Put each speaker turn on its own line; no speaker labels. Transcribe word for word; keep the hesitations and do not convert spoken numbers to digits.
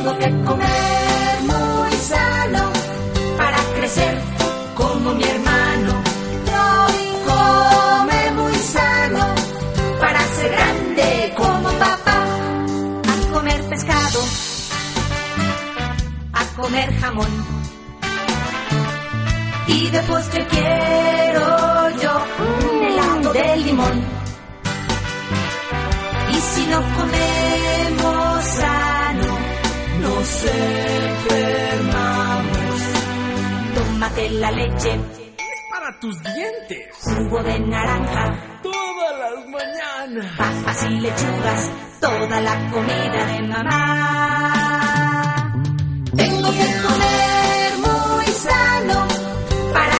Tengo que comer muy sano para crecer como mi hermano. Roy come muy sano para ser grande como papá. A comer pescado, a comer jamón, y de postre quiero yo un helado de limón. Y si no comemos sano, nos enfermamos. Tómate la leche,
es para tus dientes.
Jugo de naranja,
todas las mañanas.
Papas y lechugas, toda la comida de mamá. Tengo que comer muy sano para